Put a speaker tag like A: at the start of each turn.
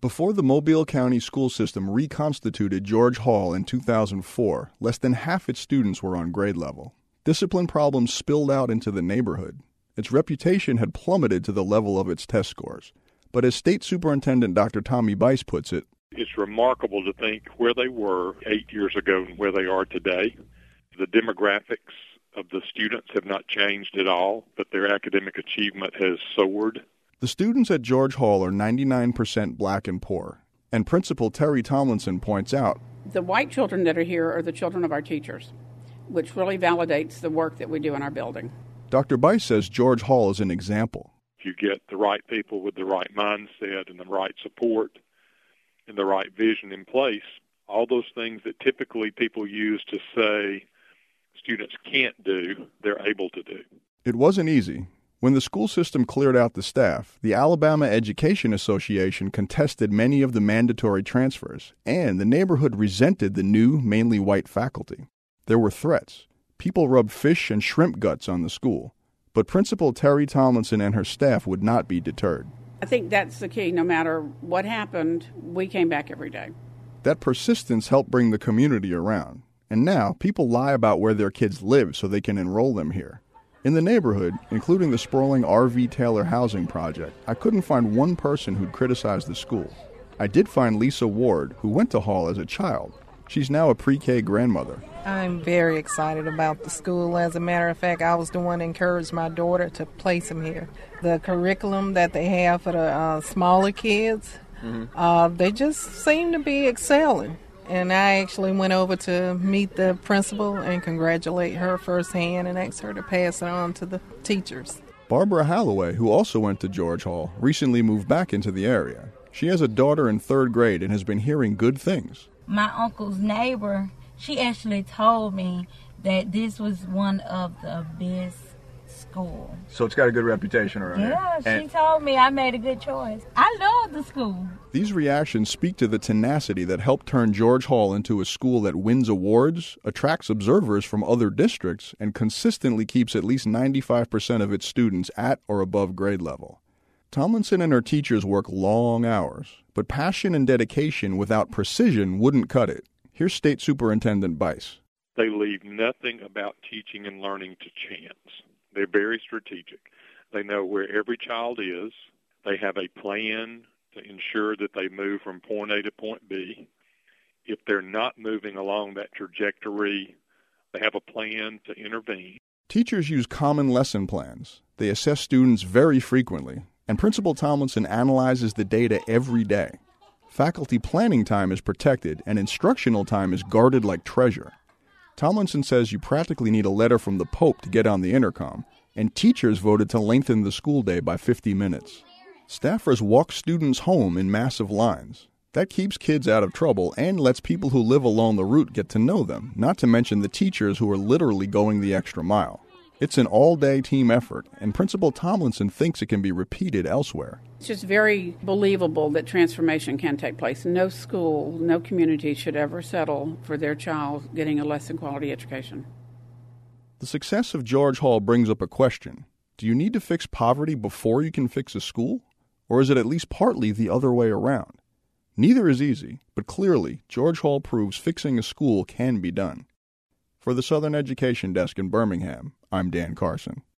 A: Before the Mobile County school system reconstituted George Hall in 2004, less than half its students were on grade level. Discipline problems spilled out into the neighborhood. Its reputation had plummeted to the level of its test scores. But as State Superintendent Dr. Tommy Bice puts it,
B: it's remarkable to think where they were 8 years ago and where they are today. The demographics of the students have not changed at all, but their academic achievement has soared.
A: The students at George Hall are 99% black and poor, and Principal Terry Tomlinson points out,
C: the white children that are here are the children of our teachers, which really validates the work that we do in our building.
A: Dr. Bice says George Hall is an example.
B: If you get the right people with the right mindset and the right support and the right vision in place, all those things that typically people use to say students can't do, they're able to do.
A: It wasn't easy. When the school system cleared out the staff, the Alabama Education Association contested many of the mandatory transfers, and the neighborhood resented the new, mainly white faculty. There were threats. People rubbed fish and shrimp guts on the school. But Principal Terry Tomlinson and her staff would not be deterred.
C: I think that's the key. No matter what happened, we came back every day.
A: That persistence helped bring the community around. And now, people lie about where their kids live so they can enroll them here. In the neighborhood, including the sprawling R.V. Taylor housing project, I couldn't find one person who'd criticized the school. I did find Lisa Ward, who went to Hall as a child. She's now a pre-K grandmother.
D: I'm very excited about the school. As a matter of fact, I was the one that encouraged my daughter to place him here. The curriculum that they have for the smaller kids, they just seem to be excelling. And I actually went over to meet the principal and congratulate her firsthand and ask her to pass it on to the teachers.
A: Barbara Halloway, who also went to George Hall, recently moved back into the area. She has a daughter in 3rd grade and has been hearing good things.
E: My uncle's neighbor, she actually told me that this was one of the best schools.
A: So it's got a good reputation around here.
E: Yeah, she told me I made a good choice. I love the school.
A: These reactions speak to the tenacity that helped turn George Hall into a school that wins awards, attracts observers from other districts, and consistently keeps at least 95% of its students at or above grade level. Tomlinson and her teachers work long hours, but passion and dedication without precision wouldn't cut it. Here's State Superintendent Bice.
B: They leave nothing about teaching and learning to chance. They're very strategic. They know where every child is. They have a plan to ensure that they move from point A to point B. If they're not moving along that trajectory, they have a plan to intervene.
A: Teachers use common lesson plans. They assess students very frequently, and Principal Tomlinson analyzes the data every day. Faculty planning time is protected, and instructional time is guarded like treasure. Tomlinson says you practically need a letter from the Pope to get on the intercom, and teachers voted to lengthen the school day by 50 minutes. Staffers walk students home in massive lines. That keeps kids out of trouble and lets people who live along the route get to know them, not to mention the teachers who are literally going the extra mile. It's an all-day team effort, and Principal Tomlinson thinks it can be repeated elsewhere.
C: It's just very believable that transformation can take place. No school, no community should ever settle for their child getting a less than quality education.
A: The success of George Hall brings up a question. Do you need to fix poverty before you can fix a school? Or is it at least partly the other way around? Neither is easy, but clearly, George Hall proves fixing a school can be done. For the Southern Education Desk in Birmingham, I'm Dan Carson.